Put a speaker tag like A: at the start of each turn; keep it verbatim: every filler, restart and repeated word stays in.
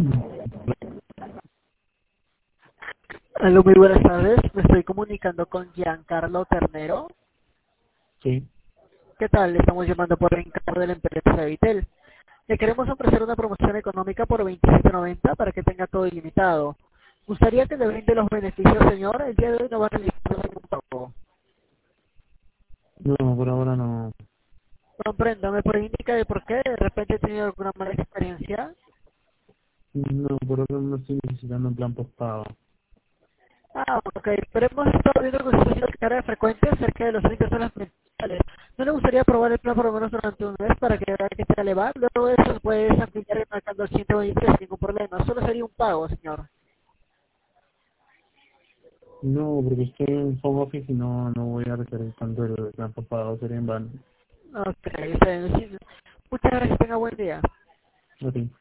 A: Aló, muy buenas tardes. Me estoy comunicando con Giancarlo Ternero.
B: Sí.
A: ¿Qué tal? Le estamos llamando por encargo de la empresa Vitel. Le queremos ofrecer una promoción económica por veintisiete noventa para que tenga todo ilimitado. ¿Gustaría que le brinde los beneficios, señor? El día de hoy no va a realizar ningún pago.
B: No, por ahora no.
A: Comprendo, ¿me puede indicar de por qué? ¿De repente he tenido alguna mala experiencia?
B: No, por ahora no estoy necesitando un plan postpago.
A: Ah, ok, pero hemos estado viendo que usted tiene carga frecuente cerca de los treinta horas principales. ¿No le gustaría probar el plan por lo menos durante un mes para que vea que sea elevado? Luego de eso puede ampliar marcando el ciento veintitrés sin ningún problema. Solo sería un pago, señor.
B: No, porque estoy en home office y no, no voy a requerir tanto el plan postpago, sería en vano.
A: Ok, está bien. Sí. Muchas gracias, tenga buen día.
B: Ok.